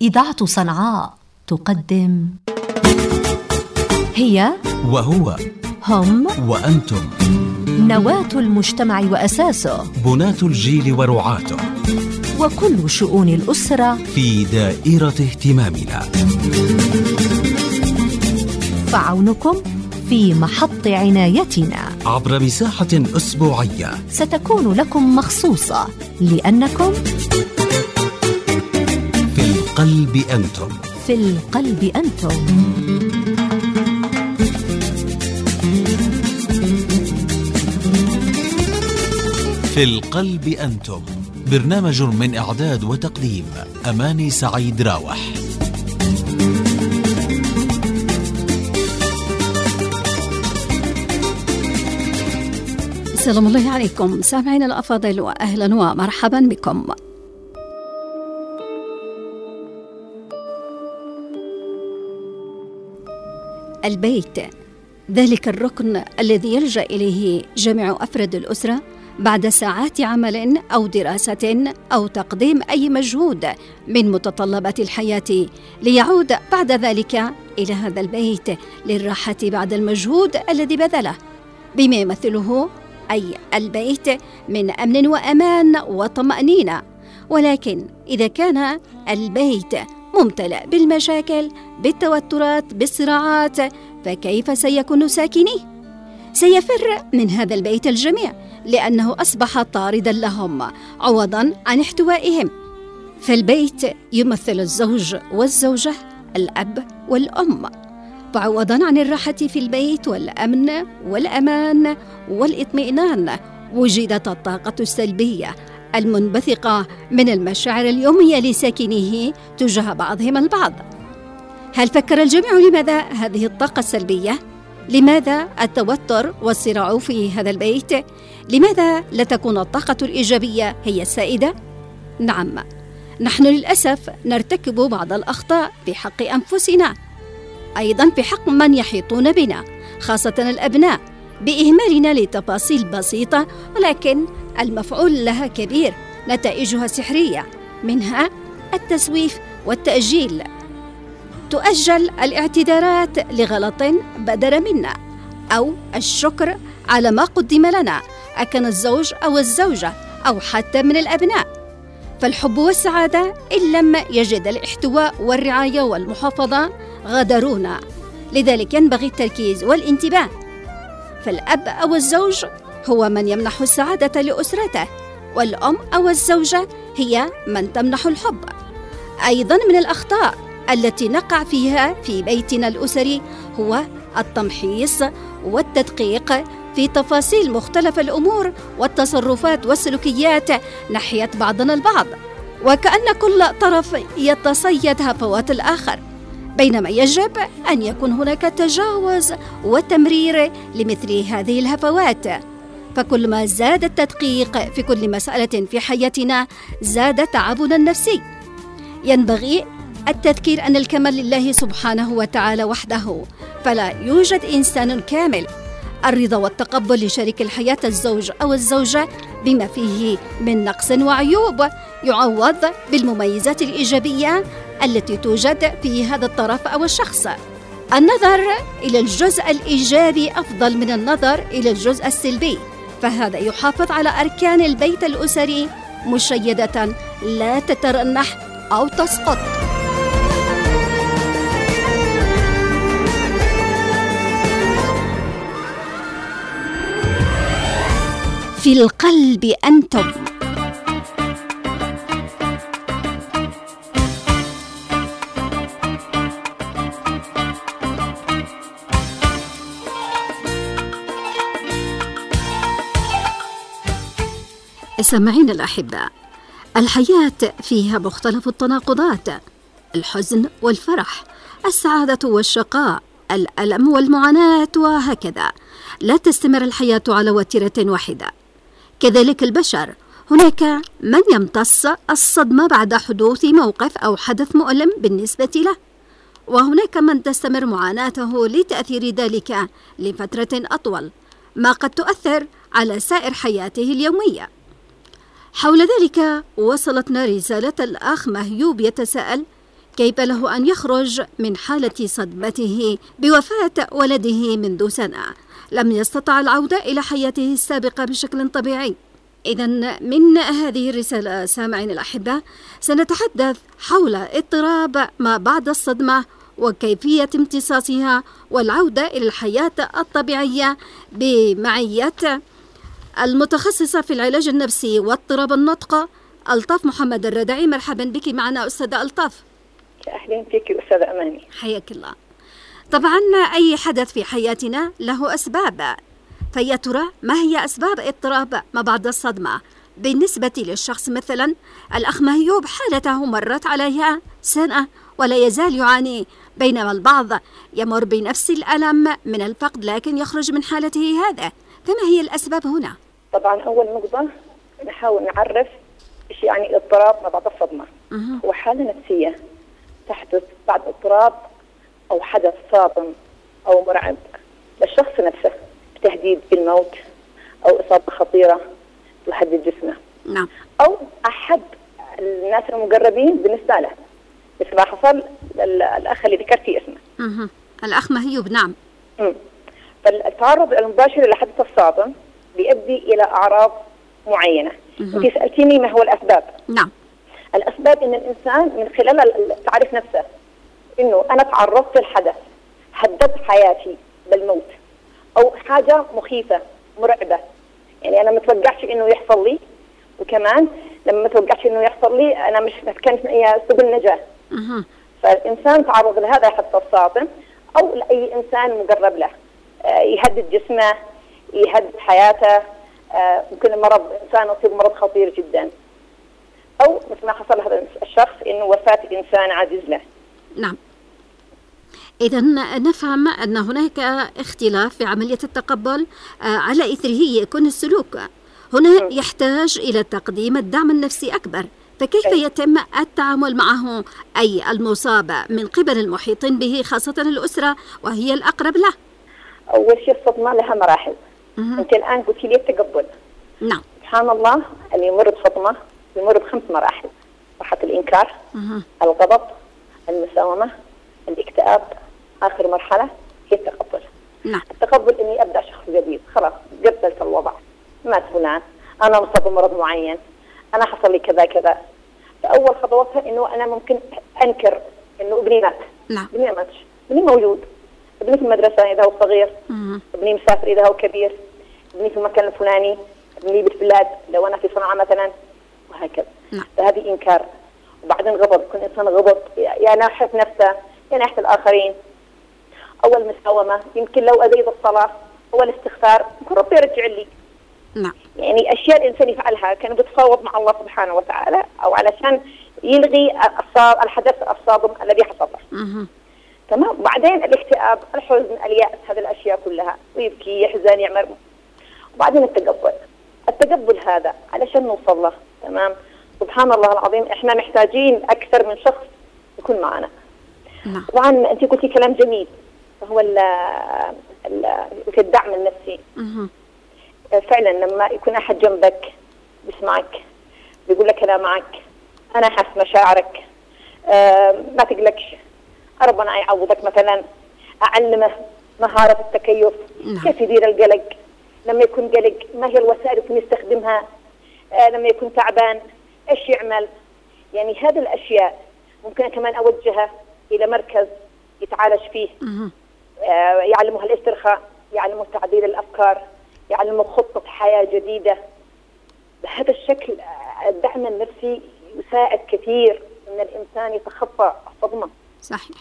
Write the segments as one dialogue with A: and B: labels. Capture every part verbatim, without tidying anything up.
A: إذاعة صنعاء تقدم هي
B: وهو
A: هم
B: وأنتم،
A: نواة المجتمع وأساسه،
B: بناة الجيل ورعاته،
A: وكل شؤون الأسرة
B: في دائرة اهتمامنا.
A: فعونكم في محط عنايتنا
B: عبر مساحة أسبوعية
A: ستكون لكم مخصوصة، لأنكم
B: في القلب أنتم.
A: في القلب أنتم.
B: في القلب أنتم، برنامج من إعداد وتقديم أماني سعيد راوح.
C: السلام الله عليكم سامعين الأفاضل، وأهلا ومرحبا بكم. البيت، ذلك الركن الذي يلجأ إليه جميع أفراد الأسرة بعد ساعات عمل أو دراسة أو تقديم أي مجهود من متطلبات الحياة، ليعود بعد ذلك إلى هذا البيت للراحة بعد المجهود الذي بذله، بما يمثله أي البيت من أمن وأمان وطمأنينة. ولكن إذا كان البيت ممتلئ بالمشاكل، بالتوترات، بالصراعات، فكيف سيكون ساكنيه؟ سيفر من هذا البيت الجميع، لأنه أصبح طاردا لهم عوضا عن احتوائهم. فالبيت يمثل الزوج والزوجة، الأب والأم، فعوضا عن الراحة في البيت والأمن والأمان والاطمئنان، وجدت الطاقة السلبية المنبثقة من المشاعر اليومية لساكنيه تجاه بعضهم البعض. هل فكر الجميع لماذا هذه الطاقة السلبية؟ لماذا التوتر والصراع في هذا البيت؟ لماذا لا تكون الطاقة الإيجابية هي السائدة؟ نعم، نحن للأسف نرتكب بعض الأخطاء في حق أنفسنا، أيضا في حق من يحيطون بنا، خاصة الأبناء، بإهمالنا لتفاصيل بسيطة ولكن المفعول لها كبير، نتائجها سحرية، منها التسويف والتأجيل. تؤجل الاعتذارات لغلط بدر منا، أو الشكر على ما قدم لنا، أكن الزوج أو الزوجة أو حتى من الأبناء. فالحب والسعادة إن لم يجد الاحتواء والرعاية والمحافظة غادرونا، لذلك ينبغي التركيز والانتباه. فالأب أو الزوج هو من يمنح السعادة لأسرته، والأم أو الزوجة هي من تمنح الحب. أيضا من الأخطاء التي نقع فيها في بيتنا الأسري هو التمحيص والتدقيق في تفاصيل مختلف الأمور والتصرفات والسلوكيات ناحية بعضنا البعض، وكأن كل طرف يتصيد هفوات الآخر، بينما يجب أن يكون هناك تجاوز وتمرير لمثل هذه الهفوات. فكلما زاد التدقيق في كل مسألة في حياتنا زاد تعبنا النفسي. ينبغي التذكير أن الكمال لله سبحانه وتعالى وحده، فلا يوجد إنسان كامل. الرضا والتقبل لشريك الحياة الزوج أو الزوجة بما فيه من نقص وعيوب يعوض بالمميزات الإيجابية التي توجد في هذا الطرف أو الشخص. النظر إلى الجزء الإيجابي أفضل من النظر إلى الجزء السلبي، فهذا يحافظ على أركان البيت الأسري مشيدة لا تترنح أو تسقط. في القلب أنتم. سامعين الأحباء، الحياة فيها مختلف التناقضات، الحزن والفرح، السعادة والشقاء، الألم والمعاناة، وهكذا. لا تستمر الحياة على وتيرة واحدة. كذلك البشر، هناك من يمتص الصدمة بعد حدوث موقف أو حدث مؤلم بالنسبة له، وهناك من تستمر معاناته لتأثير ذلك لفترة أطول، ما قد تؤثر على سائر حياته اليومية. حول ذلك وصلتنا رسالة الأخ مهيوب يتساءل: كيف له أن يخرج من حالة صدمته بوفاة ولده منذ سنة لم يستطع العودة إلى حياته السابقة بشكل طبيعي. إذن من هذه الرسالة سامعين الأحبة سنتحدث حول اضطراب ما بعد الصدمة وكيفية امتصاصها والعودة إلى الحياة الطبيعية بمعية المتخصصة في العلاج النفسي واضطراب النطق ألطاف محمد الردعي. مرحبا بك معنا أستاذة ألطاف.
D: أهلا فيك أستاذة أماني.
C: حياك الله. طبعا أي حدث في حياتنا له أسباب، فيا ترى ما هي أسباب اضطراب ما بعد الصدمة؟ بالنسبة للشخص مثلا الأخ مهيوب حالته مرت عليها سنة ولا يزال يعاني، بينما البعض يمر بنفس الألم من الفقد لكن يخرج من حالته هذا، فما هي الأسباب هنا؟
D: طبعا أول نقطة نحاول نعرف إيش يعني اضطراب ما بعد الصدمة.
C: أه.
D: هو حالة نفسية تحدث بعد اضطراب أو حدث صادم أو مرعب للشخص نفسه بتهديد بالموت أو إصابة خطيرة تهدد جسمه.
C: نعم.
D: أو أحد الناس المقربين بالنسبة له، مثل ما حصل الأخ اللي ذكرتي اسمه.
C: أه. الأخ مهيوب. نعم.
D: م. فالتعرض المباشر لحدث الصادم بيؤدي إلى أعراض معينة. أنت سألتيني ما هو الأسباب.
C: نعم.
D: الأسباب إن الإنسان من خلال تعرف نفسه إنه أنا تعرضت للحدث هددت حياتي بالموت أو حاجة مخيفة مرعبة، يعني أنا ما توقعش إنه يحصل لي، وكمان لما ما توقعش إنه يحصل لي أنا مش كانت معي سبل نجاة.
C: أه.
D: فالإنسان تعرض لهذا الحدث الصادم أو لأي إنسان مقرب له يهدد جسمه يهدد حياته. ممكن مرض إنسان يصيب مرض خطير جدا، أو مثل ما حصل هذا الشخص إنه وفاة إنسان عزيز له.
C: نعم. إذن نفهم أن هناك اختلاف في عملية التقبل على إثره يكون السلوك هنا يحتاج إلى تقديم الدعم النفسي أكبر، فكيف يتم التعامل معه أي المصاب من قبل المحيطين به خاصة الأسرة وهي الأقرب له؟
D: أول شيء الصدمة لها مراحل.
C: مه.
D: أنت الآن قلت لي التقبل.
C: نعم.
D: سبحان الله اللي يمر بصدمة يمر بخمس مراحل: مرحلة الإنكار،
C: مه.
D: الغضب، المساومة، الاكتئاب، آخر مرحلة هي التقبل.
C: نعم.
D: التقبل إني أبدأ شخص جديد، خلاص قبلت الوضع، مات فلان، أنا مصاب بمرض معين، أنا حصل لي كذا كذا. فأول خطوتها إنه أنا ممكن أنكر إنه ابني مات.
C: نعم.
D: ابني ما ماتش، ابني موجود، ابني في المدرسة إذا هو صغير،
C: مه.
D: ابني مسافر إذا هو كبير، ابني في المكان الفلاني، ابني بالبلاد لو أنا في صنعاء مثلا، وهكذا.
C: نعم.
D: فهذه إنكار. وبعدين غضب، يكون إنسان غضب يا ناحية نفسه يا ناحية الآخرين. أول مساومة، يمكن لو أزيد الصلاة أو الاستغفار يكون ربي يرجع لي.
C: نعم.
D: يعني أشياء الإنسان يفعلها كان بيتفاوض مع الله سبحانه وتعالى أو علشان يلغي الحدث الصادم الذي حصل له. تمام. بعدين الاكتئاب، الحزن، اليأس، هذه الأشياء كلها، ويبكي يحزن يعمر. وبعدين التقبل. التقبل هذا علشان نوصل له. تمام. سبحان الله العظيم احنا محتاجين أكثر من شخص يكون معنا.
C: نعم.
D: طبعا أنت قلتي كلام جميل، هو ال ال الدعم النفسي.
C: مه.
D: فعلا لما يكون أحد جنبك بيسمعك بيقول لك أنا معك، أنا حاسس مشاعرك، آه ما تقلقش، ربنا يعوضك. مثلا أعلمه مهارة التكيف.
C: نعم.
D: كيف يدير القلق، لما يكون قلق ما هي الوسائل اللي يستخدمها، آه لما يكون تعبان إيش يعمل. يعني هذه الأشياء ممكن كمان أوجهها إلى مركز يتعالج فيه.
C: مه.
D: آه يعلمه الاسترخاء، يعلمه تعديل الأفكار، يعلمه خطة حياة جديدة. بهذا الشكل الدعم النفسي يساعد كثير أن الإنسان يتخطى الصدمة.
C: صحيح.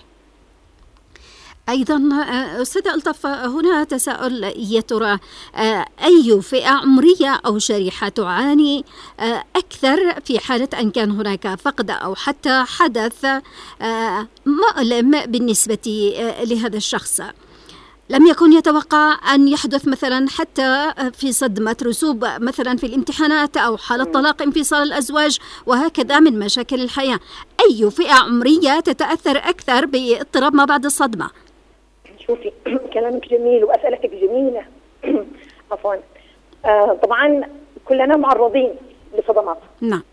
C: أيضا أستاذة ألطف هنا تساؤل، يا ترى أي فئة عمرية أو شريحة تعاني أكثر في حالة أن كان هناك فقد أو حتى حدث مؤلم بالنسبة لهذا الشخص لم يكن يتوقع أن يحدث، مثلا حتى في صدمة رسوب مثلا في الامتحانات أو حالة طلاق، انفصال الأزواج وهكذا من مشاكل الحياة؟ أي فئة عمرية تتأثر أكثر باضطراب ما بعد الصدمة؟
D: شوفي كلامك جميل وأسئلتك جميلة. عفوا. آه طبعا كلنا معرضين لصدمات.
C: نعم.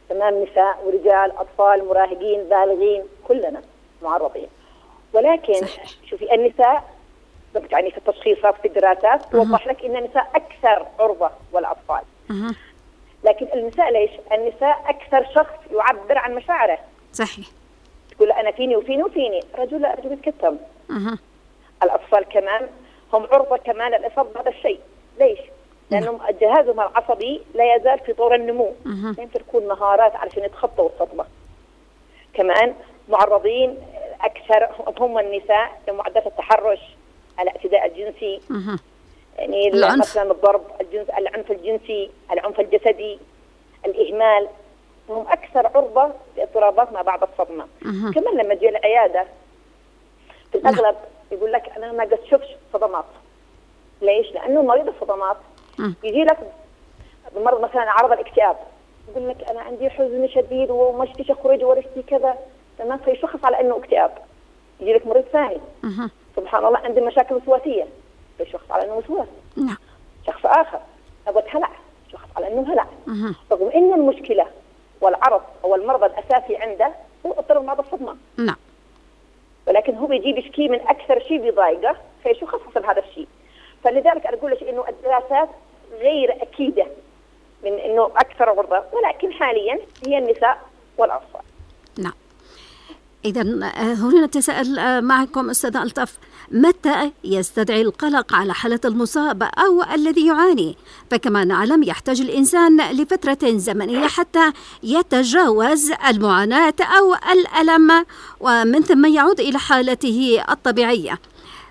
D: تمام، نساء ورجال، أطفال، مراهقين، بالغين، كلنا معرضين. ولكن صحيح. شوفي النساء يعني في التشخيصات في الدراسات توضح لك ان النساء اكثر عرضه والأطفال. أه. لكن النساء ليش؟ النساء اكثر شخص يعبر عن مشاعره.
C: صحيح.
D: تقول انا فيني وفيني وفيني، رجل لا، رجل يتكتم. أه. الأطفال كمان هم عرضه كمان للإصابة بهذا الشيء. ليش؟ لأنهم جهازهم العصبي لا يزال في طور النمو، يمكن تكون مهارات علشان يتخطوا الصدمة. كمان معرضين أكثر هم النساء لمعدلات التحرش، الاعتداء الجنسي، يعني مثلا الضرب، الجنس، العنف الجنسي، العنف الجسدي، الإهمال، هم أكثر عرضة لاضطرابات ما بعد الصدمة. كمان لما تجي العيادة في الأغلب يقول لك أنا ما قد شفتش صدمات. ليش؟ لأنه مريض الصدمات يجي لك بمرض مثلا عرض الاكتئاب، يقول لك أنا عندي حزن شديد ومشتي أخرج ورشتي كذا، تمام، فيشخص على إنه اكتئاب. يجي لك مريض ثاني سبحان الله عنده مشاكل وسواسية، فيشخص على إنه وسواس. نعم. شخص آخر أبغى هلع، شخص على إنه هلع. رغم إن المشكلة والعرض أو المرض الأساسي عنده هو اضطراب بعد الصدمة. نعم. ولكن هو بيجي بيشكي من أكثر شيء بيضايقه، فيشخص حسب هذا الشيء. فلذلك أنا أقول لك إنه الدراسات غير أكيدة من إنه أكثر عرضة، ولكن حاليا هي النساء والأطفال.
C: نعم. إذا هنا نتساءل معكم أستاذة ألطف، متى يستدعي القلق على حالة المصاب أو الذي يعاني؟ فكما نعلم يحتاج الإنسان لفترة زمنية حتى يتجاوز المعاناة أو الألم ومن ثم يعود إلى حالته الطبيعية.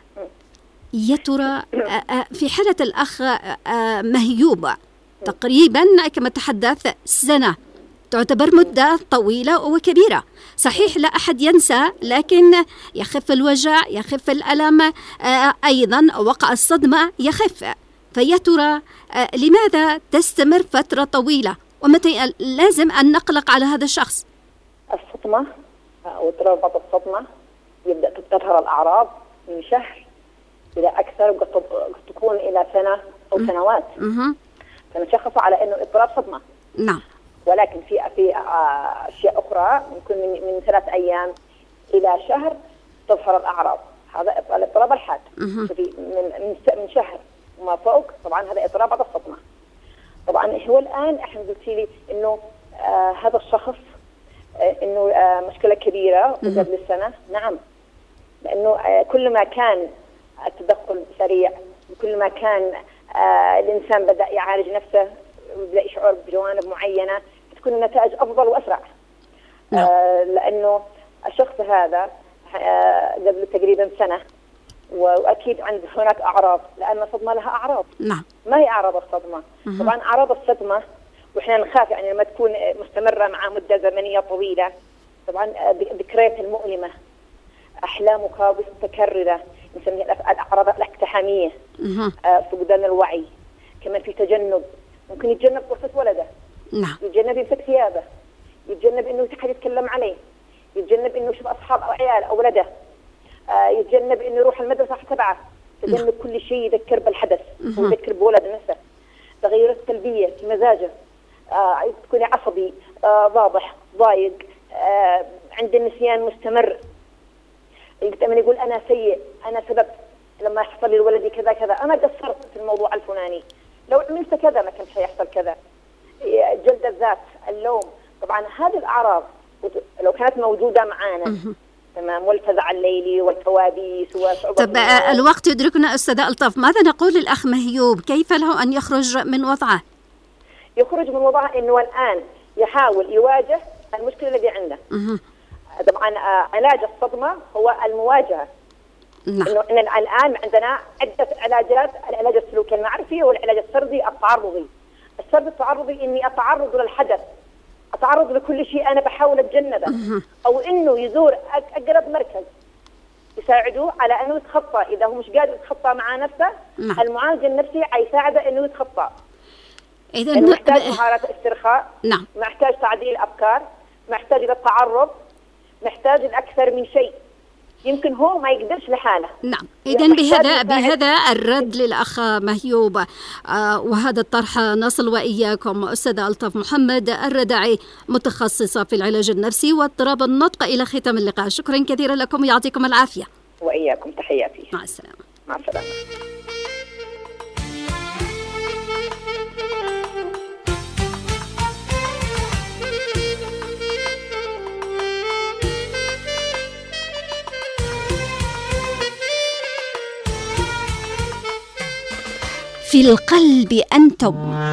C: يا ترى في حالة الأخ مهيوب تقريبا كما تحدث سنة تعتبر مدة طويلة وكبيرة، صحيح لا أحد ينسى، لكن يخف الوجع، يخف الألم، أيضا وقع الصدمة يخف. فيا ترى لماذا تستمر فترة طويلة ومتى لازم أن نقلق على هذا الشخص؟
D: الصدمة أو اضطراب الصدمة يبدأ تظهر الأعراض من شهر إلى أكثر، وقد تكون إلى سنة أو سنوات. فنشخص على إنه اضطراب صدمة.
C: نعم.
D: ولكن في في أشياء أخرى ممكن من من ثلاث أيام إلى شهر تظهر الأعراض. هذا الاضطراب الحاد. في من من شهر وما فوق، طبعا هذا اضطراب بعد الصدمة. طبعا هو الآن احنا قلتي لي إنه آه هذا الشخص آه إنه آه مشكلة كبيرة قبل السنة. نعم، لأنه آه كل ما كان التدخل سريع وكل ما كان آه الإنسان بدأ يعالج نفسه ويبدأ يشعر بجوانب معينة تكون النتائج أفضل وأسرع. نعم. آه لأنه الشخص هذا آه قبل تقريبا سنة وأكيد عند هناك أعراض، لأن الصدمة لها أعراض.
C: نعم.
D: ما هي أعراض الصدمة؟ مه. طبعا أعراض الصدمة وإحنا نخاف يعني لما تكون مستمرة مع مدة زمنية طويلة، طبعا ذكريات المؤلمة، أحلام وكوابيس متكررة، نسميها الأعراض الاقتحامية، آه فقدان الوعي، كمان في تجنب، ممكن يتجنب فرصة ولده.
C: نعم.
D: يتجنب يمسك ثيابه، يتجنب إنه أحد يتكلم عليه، يتجنب إنه يشوف أصحاب أو عيال أو ولده، آه يتجنب إنه يروح المدرسة تبعه، يتجنب نعم. كل شيء يذكر بالحدث ويذكر بولد نفسه، تغيرات سلبية في مزاجه، آه تكون عصبي، آه واضح، ضايق، آه عند النسيان مستمر، يتأمل يقول أنا سيء، أنا سبب لما يحصل لي ولدي كذا كذا، أنا قصرت في الموضوع الفلاني، لو عملت كذا ما كان حيحصل كذا، جلد الذات، اللوم. طبعا هذه الأعراض لو كانت موجودة معانا تمام، والفزع الليلي والكوابيس وصعوبة.
C: طب الوقت يدركنا أستاذة ألطف، ماذا نقول للأخ مهيوب؟ كيف له أن يخرج من وضعه؟
D: يخرج من وضعه إنه الآن يحاول يواجه المشكلة التي عنده. مه. طبعا علاج الصدمة هو المواجهة. نعم. إنه إن الآن عندنا عدة علاجات، العلاج السلوكي المعرفي والعلاج السردي التعرضي. السرد التعرضي إني أتعرض للحدث، أتعرض لكل شيء أنا بحاول أتجنبه، أو إنه يزور أقرب مركز يساعدوه على أنه يتخطى. إذا هو مش قادر يتخطى مع نفسه، نعم. المعالج النفسي حيساعده إنه يتخطى. إذا محتاج مهارات استرخاء،
C: نعم.
D: محتاج تعديل أفكار، محتاج إلى التعرض، محتاج الأكثر من شيء. يمكن هو ما يقدرش لحاله.
C: نعم، إذن بهذا بهذا الرد للأخ مهيوب آه وهذا الطرح نصل وإياكم أستاذة ألطف محمد الردعي متخصصة في العلاج النفسي واضطراب النطق إلى ختام اللقاء. شكرا كثيرا لكم ويعطيكم العافية.
D: وإياكم، تحياتي.
C: مع السلامة.
D: مع السلامة.
C: في القلب أنتم.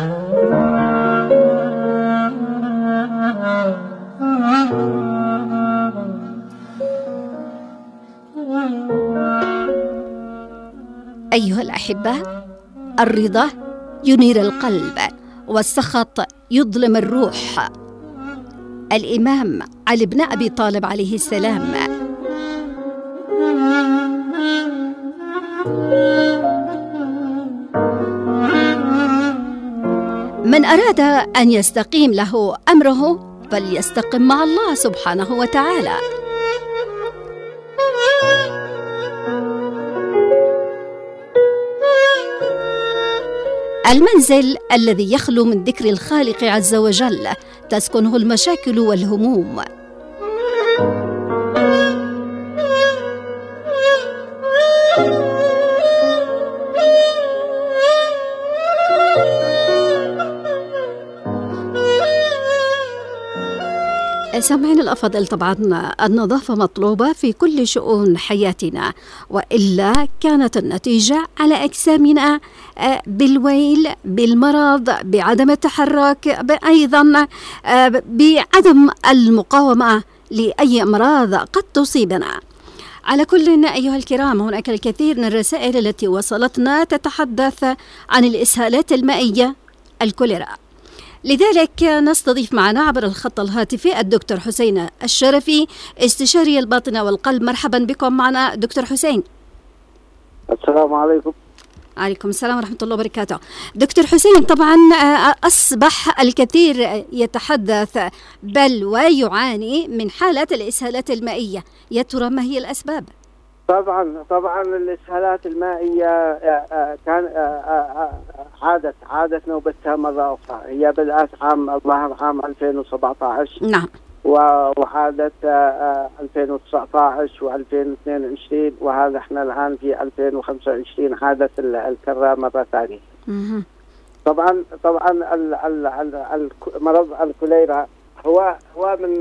C: أيها الأحبة، الرضا ينير القلب والسخط يظلم الروح. الإمام علي بن أبي طالب عليه السلام من أراد أن يستقيم له أمره فليستقم مع الله سبحانه وتعالى. المنزل الذي يخلو من ذكر الخالق عز وجل تسكنه المشاكل والهموم. سامعين الأفاضل، طبعا النظافة مطلوبة في كل شؤون حياتنا، وإلا كانت النتيجة على أجسامنا بالويل، بالمرض، بعدم التحرك، أيضا بعدم المقاومة لأي أمراض قد تصيبنا. على كل أيها الكرام، هناك الكثير من الرسائل التي وصلتنا تتحدث عن الإسهالات المائية، الكوليرا. لذلك نستضيف معنا عبر الخط الهاتفي الدكتور حسين الشرفي، استشاري الباطنة والقلب. مرحبا بكم معنا دكتور حسين.
E: السلام عليكم.
C: عليكم السلام ورحمة الله وبركاته. دكتور حسين، طبعا أصبح الكثير يتحدث بل ويعاني من حالة الإسهالات المائية، يا ترى ما هي الأسباب؟
E: طبعا طبعا الإسهالات المائية كان عادت عادت نوبتها مرة أخرى. هي بدأت عام الظاهر عام ألفين وسبعة عشر،
C: نعم،
E: وعادت ألفين وتسعة عشر وألفين واثنين وعشرين، وهذا احنا الآن في ألفين وخمسة وعشرين عادت الكرة مرة ثانية. طبعا طبعا مرض الكوليرا هو هو من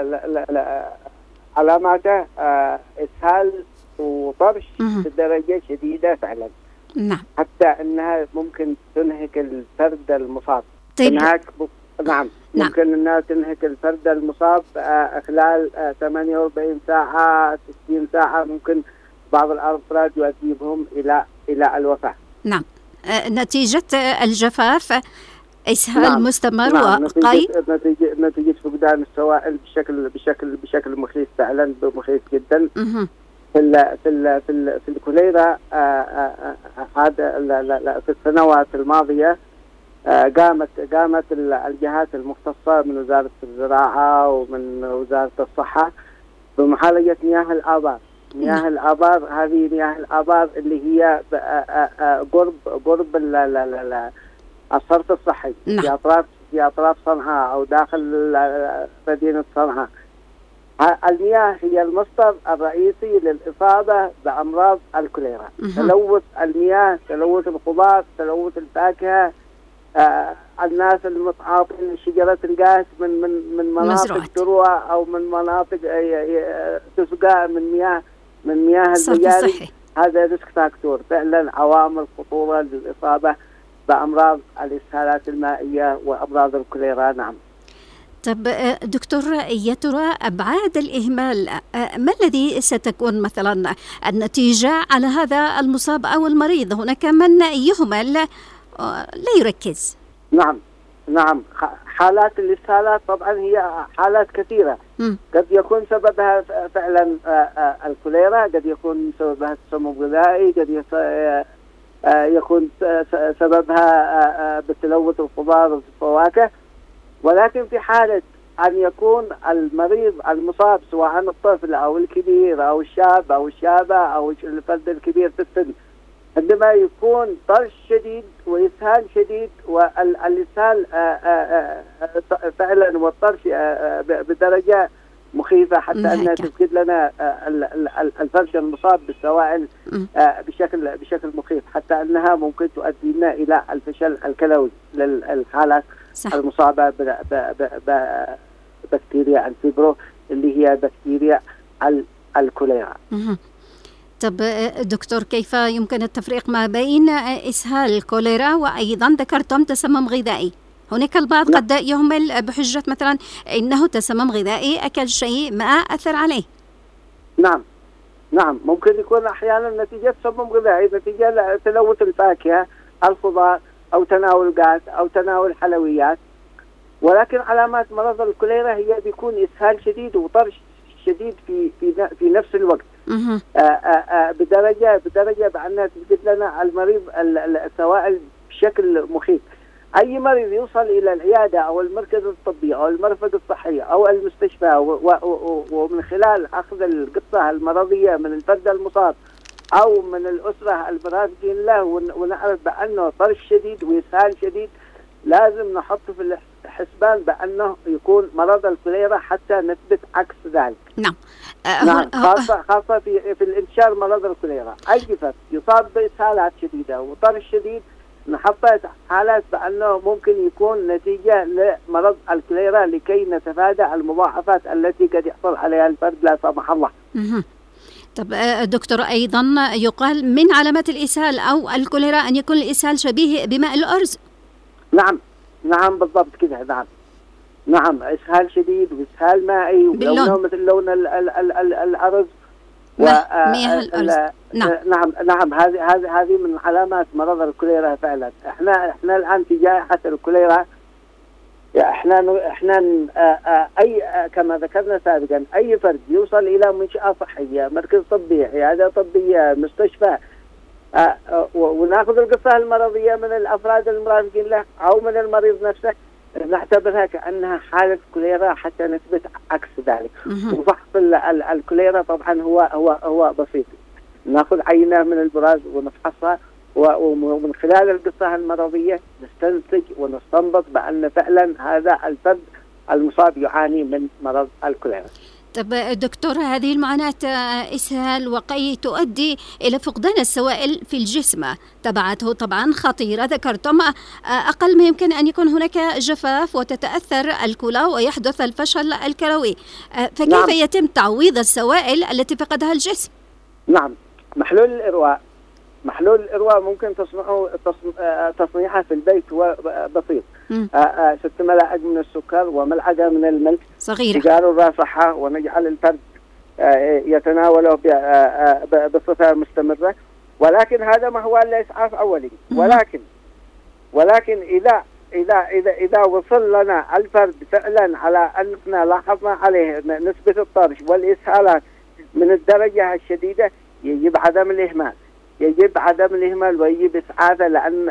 E: علاماته اسهال وطرش بدرجة شديدة فعلا.
C: نعم.
E: حتى انها ممكن تنهك الفرد المصاب.
C: طيب.
E: تنهك ب... نعم.
C: نعم
E: ممكن انها تنهك الفرد المصاب آه خلال آه ثمانية وأربعين ساعة، ستين ساعة، ممكن بعض الافراد يؤديهم الى الى الوفاة.
C: نعم. آه نتيجة الجفاف، اسهال نعم. مستمر
E: نعم.
C: وقيء،
E: نتيجة نتيجة فقدان السوائل بشكل بشكل بشكل مخيف فعلا، مخيف جدا.
C: مه.
E: في ال في ال في ال في الكوليرا هذا في السنوات الماضية قامت قامت الجهات المختصة من وزارة الزراعة ومن وزارة الصحة بمعالجة مياه الآبار. مياه الآبار هذه مياه الآبار اللي هي قرب قرب الصرف الصحي في أطراف في أطراف صنعاء أو داخل مدينة صنعاء. المياه هي المصدر الرئيسي للإصابة بأمراض الكوليرا. تلوث المياه، تلوث الخضار، تلوث الفاكهة، آه الناس المتعاطين شجرة القاس من من من مناطق تروى أو من مناطق تسقى من مياه من مياه المجاري، هذا ريسك فاكتور فعلا، عوامل خطورة للإصابة بأمراض الإسهالات المائية وأمراض الكوليرا. نعم.
C: طب دكتور، يا ترى أبعاد الإهمال ما الذي ستكون مثلا النتيجة على هذا المصاب أو المريض؟ هناك من يهمل لا يركز.
E: نعم نعم. حالات الإسهالات طبعا هي حالات كثيرة. م. قد يكون سببها فعلا الكوليرا، قد يكون سببها التسمم الغذائي، قد يكون سببها بتلوث الخضار والفواكه. ولكن في حالة أن يكون المريض المصاب سواء الطفل أو الكبير أو الشاب أو الشابة أو الفرد الكبير في السن، عندما يكون طرش شديد وإسهال شديد، والإسهال فعلا والطرش بدرجة مخيفة حتى أنها تفقد لنا الفرد المصاب بالسوائل بشكل بشكل مخيف، حتى أنها ممكن تؤدي لنا إلى الفشل الكلوي للحالات صح. المصابة ببكتيريا الفيبرو اللي هي بكتيريا الكوليرا.
C: طب دكتور، كيف يمكن التفريق ما بين إسهال الكوليرا وأيضا ذكرتم تسمم غذائي؟ هناك البعض لا. قد يهمل بحجة مثلا إنه تسمم غذائي، أكل شيء ما أثر عليه.
E: نعم نعم ممكن يكون أحيانا نتيجة تسمم غذائي، نتيجة تلوث الفاكهة الخضار أو تناول غاز أو تناول حلويات، ولكن علامات مرض الكوليرا هي بيكون إسهال شديد وطرش شديد في في في نفس الوقت. آآ آآ بدرجة بدرجة بأنها تفقد لنا المريض السوائل بشكل مخيف. أي مريض يوصل إلى العيادة أو المركز الطبي أو المرفق الصحي أو المستشفى ومن خلال أخذ القصة المرضية من الفرد المصاب أو من الأسرة المرافقين له ونعرف بأنه طرش شديد وإسهال شديد، لازم نحط في الحسبان بأنه يكون مرض الكوليرا حتى نثبت عكس ذلك.
C: نعم.
E: أه نعم خاصة خاصة في في الانتشار مرض الكوليرا، أي فرد يصاب بإسهالات شديدة وطرش شديد نحط حالات بأنه ممكن يكون نتيجة لمرض الكوليرا لكي نتفادى المضاعفات التي قد يحصل عليها الفرد لا سمح الله.
C: طب دكتور، أيضا يقال من علامات الإسهال أو الكوليرا أن يكون الإسهال شبيه بماء الأرز.
E: نعم نعم بالضبط كده. نعم نعم إسهال شديد وإسهال مائي ولونه مثل لون ال ال ال ال الأرز
C: مياه الأرز.
E: نعم نعم نعم هذه هذه هذه من علامات مرض الكوليرا فعلا. احنا احنا الآن في جائحة الكوليرا، احنا احنا اي كما ذكرنا سابقا اي فرد يوصل الى منشأة صحية، مركز طبي، عيادة طبية، مستشفى، وناخذ القصة المرضية من الافراد المرافقين له او من المريض نفسه، نعتبرها كأنها حالة كوليرا حتى نثبت عكس ذلك. وفحص الكوليرا طبعا هو هو هو بسيط، ناخذ عينة من البراز ونفحصها، ومن خلال القصة المرضية نستنتج ونستنبط بأن فعلا هذا الفرد المصاب يعاني من مرض الكوليرا.
C: طب دكتور، هذه المعاناة إسهال وقي تؤدي إلى فقدان السوائل في الجسم، تبعته طبعا خطيرة. ذكرتم أقل ما يمكن أن يكون هناك جفاف وتتأثر الكلى ويحدث الفشل الكلوي، فكيف نعم. يتم تعويض السوائل التي فقدها الجسم؟
E: نعم، محلول الإرواء محلول الإرواء ممكن تصنعه تصنيعها في البيت هو بسيط. ست ملاعق من السكر وملعقة من الملح
C: صغيرة،
E: نجعل الرافحة ونجعل الفرد يتناوله بصفة مستمرة، ولكن هذا ما هو إلا إسعاف أولي. ولكن ولكن إذا إذا إذا إذا وصل لنا الفرد فعلا على أننا لاحظنا عليه نسبة الطرش والإسهالات من الدرجة الشديدة، يجب عدم الإهمال يجب عدم الإهمال ويجب إسعافه، لأن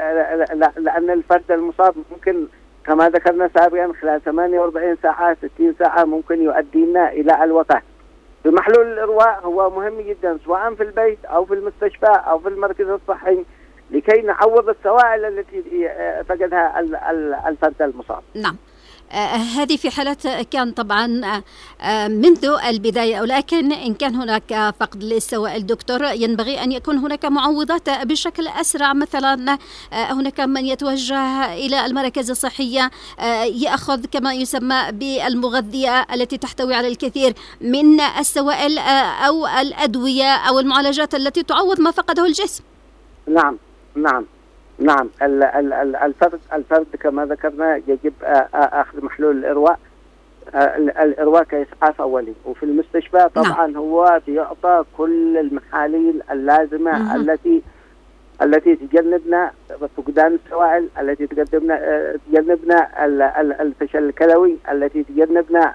E: لأن الفرد المصاب ممكن كما ذكرنا سابقا خلال ثمانية وأربعين ساعة ستين ساعة ممكن يؤدينا إلى الوفاة. بمحلول الإرواء هو مهم جدا سواء في البيت أو في المستشفى أو في المركز الصحي لكي نعوض السوائل التي فقدها الفرد المصاب.
C: نعم. آه هذه في حالة كان طبعا آه منذ البداية، ولكن إن كان هناك فقد للسوائل دكتور ينبغي أن يكون هناك معوضات بشكل أسرع. مثلا آه هناك من يتوجه إلى المراكز الصحية آه يأخذ كما يسمى بالمغذية التي تحتوي على الكثير من السوائل آه أو الأدوية أو المعالجات التي تعوض ما فقده الجسم.
E: نعم نعم نعم الفرد الفرد كما ذكرنا يجب أخذ محلول الإرواء الإرواء كإسعاف أولي، وفي المستشفى طبعا نعم. هو بيعطى كل المحاليل اللازمة مم. التي التي تجنبنا فقدان السوائل، التي تقدمنا تجنبنا الفشل الكلوي، التي تجنبنا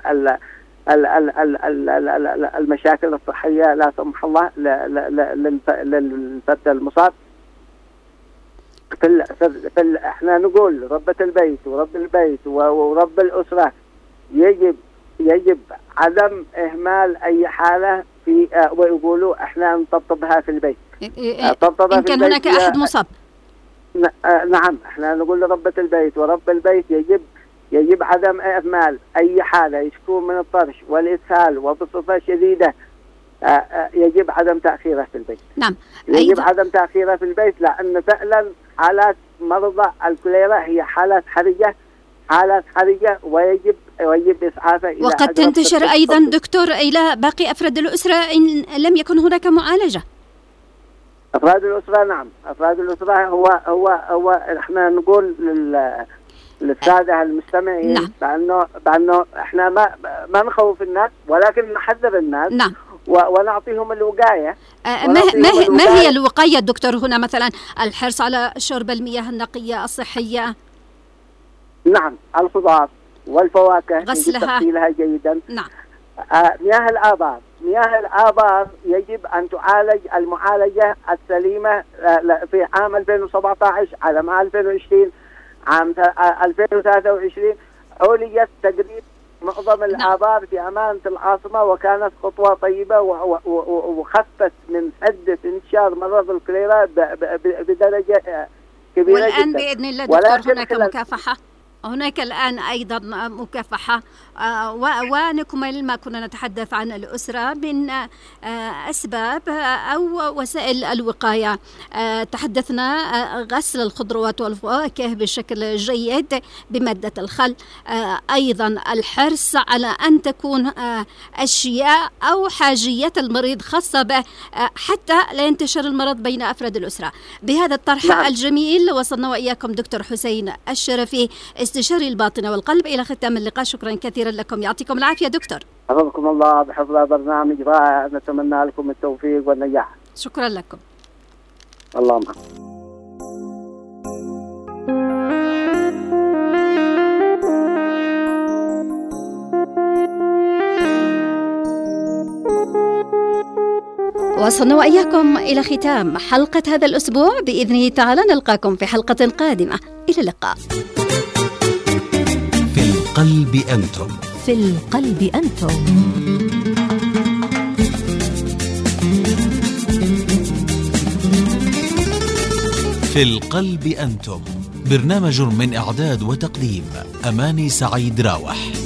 E: المشاكل الصحية لا سمح الله للفرد المصاب. فل... فل... فل... احنا نقول ربة البيت ورب البيت ورب الأسرة يجب يجب عدم إهمال أي حالة في آه ويقولوا إحنا نطبطبها في البيت.
C: طبطبها إن كان في البيت هناك أحد مصاب.
E: نعم، إحنا نقول لربة البيت ورب البيت يجب يجب عدم إهمال أي حالة يشكو من الطرش والإسهال وبصفة شديدة، يجب عدم تأخيره في البيت.
C: نعم،
E: يجب أيضا عدم تأخيره في البيت، لأن فعلا حالات مرضى الكوليرا هي حالات حرجة حالات حرجة ويجب ويجب إسعافه إلى
C: وقد تنتشر أيضا دكتور إلى باقي أفراد الأسرة إن لم يكن هناك معالجة.
E: أفراد الأسرة نعم، أفراد الأسرة هو هو هو إحنا نقول لل للسادة المستمعين
C: نعم.
E: بأنه بأنه إحنا ما ما نخوف الناس ولكن نحذر الناس.
C: نعم.
E: ونعطيهم الوقاية.
C: آه ما ما, ما هي الوقاية دكتور هنا؟ مثلا الحرص على شرب المياه النقية الصحية.
E: نعم، الخضار والفواكه
C: غسلها
E: تغسيلها جيدا.
C: نعم.
E: آه مياه الآبار مياه الآبار يجب أن تعالج المعالجة السليمة آه في عام ألفين وسبعة عشر على مع ألفين وعشرين عام ألفين وثلاثة وعشرين أوليت تقريب معظم الآبار في أمانة العاصمة، وكانت خطوة طيبة وخفت من حدة انتشار مرض الكوليرا بدرجة كبيرة
C: والآن
E: جدا.
C: بإذن الله دكتور هناك مكافحة هناك الآن أيضا مكافحة آه ونكمل ما كنا نتحدث عن الأسرة من آه أسباب أو وسائل الوقاية. آه تحدثنا آه غسل الخضروات والفواكه بشكل جيد بمادة الخل، آه أيضا الحرص على أن تكون آه أشياء أو حاجيات المريض خاصة به آه حتى لا ينتشر المرض بين أفراد الأسرة. بهذا الطرح نعم. الجميل وصلنا وإياكم دكتور حسين الشرفي استشاري الباطنة والقلب إلى ختام اللقاء. شكرا كثيرا لكم، يعطيكم العافية دكتور.
E: حفظكم الله بحفظ برنامج رائع، نتمنى لكم التوفيق والنجاح.
C: شكرا لكم.
E: الله معك.
C: وصلنا وإياكم إلى ختام حلقة هذا الأسبوع، بإذنه تعالى نلقاكم في حلقة قادمة. إلى اللقاء.
B: في القلب أنتم.
A: في القلب أنتم.
B: في القلب أنتم، برنامج من إعداد وتقديم أماني سعيد راوح.